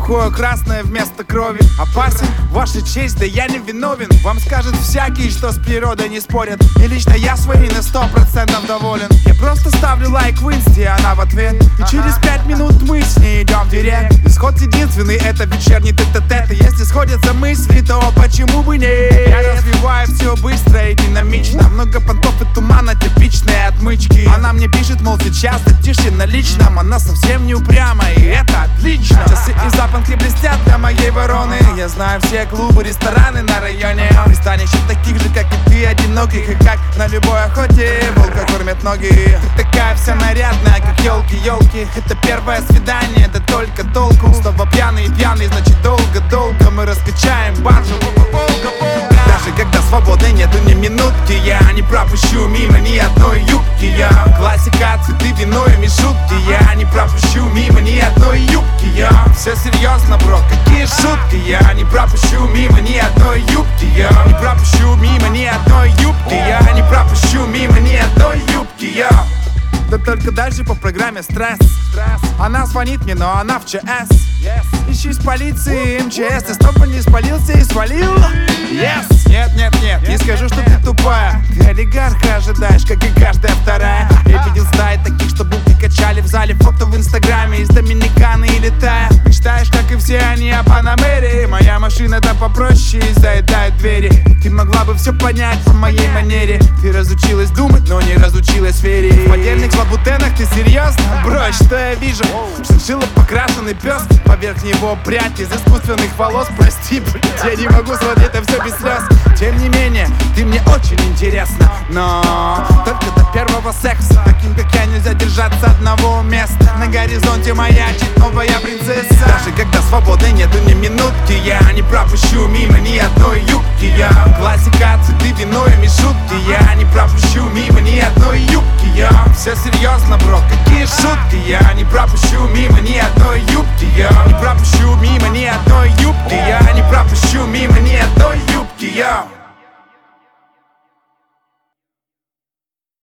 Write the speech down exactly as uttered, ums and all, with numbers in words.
сухое красное вместо крови. Опасен, ваша честь, да я не виновен. Вам скажут всякие, что с природой не спорят. И лично я своей на сто процентов доволен. Я просто ставлю лайк в инсте, она в ответ. И через пять минут мы с ней идем в директ. Исход единственный, это вечерний тет-а-тет. И если сходятся мысли, то почему бы нет? Я развиваю все быстро и динамично. Много понтов и тумана, типичные отмычки. Она мне пишет, мол, сейчас ты тише на личном. Она совсем не упряма, и это отлично. Часы и запонки блестят для моей вороны. Я знаю все клубы, рестораны на районе. Пристанище таких же, как и ты, одиноких. И как на любой охоте волка кормят ноги. Ты такая вся нарядная, как елки-елки. Это первое свидание, да только толку. Снова пьяный, пьяный, значит долго-долго мы раскачаем баржу. Даже когда свободы нету ни минутки, я не пропущу мимо ни одной юбки. Я классика, цветы, вино и мишутки. Я не пропущу мимо ни одной юбки. Я все серьезно, бро, какие шутки. Я не пропущу мимо ни одной юбки. Я не пропущу мимо ни одной юбки. Я не пропущу мимо ни одной юбки. Я да только дальше по программе стресс. Она звонит мне, но она в ЧС. Ищи с полиции, МЧС. Ты снова не спалился и свалил? Yes. Нет, нет, нет, не скажу, что ты тупая. Ты олигарха ожидаешь, как и каждая вторая. Я видел стаи таких, что булки качали в зале. Фото в инстаграме из Доминиканы и летая. Мечтаешь, как и все они, о Панамере. Моя машина-то попроще и заедает двери. Ты могла бы все понять по моей манере. Ты разучилась думать, но не разучилась верить. В поддельных лабутенах ты серьезно? Бро, что я вижу? Шиншилла покрашенный пес. Поверх него прядь из искусственных волос. Прости, блядь, я не могу смотреть это все без слез. Тем не менее, ты мне очень интересна. Но только до первого секса. Таким, как я, нельзя держаться одного места. На горизонте маячит новая принцесса. Даже когда свободы нету ни минутки, я не пропущу мимо ни одной юбки. Я классика, цветы, вино и мишутки. Я не пропущу мимо ни одной юбки. Я все серьезно, бро, какие шутки. Я не пропущу мимо ни одной юбки. Я не пропущу мимо ни одной юбки. Я не пропущу мимо ни одной юбки. Я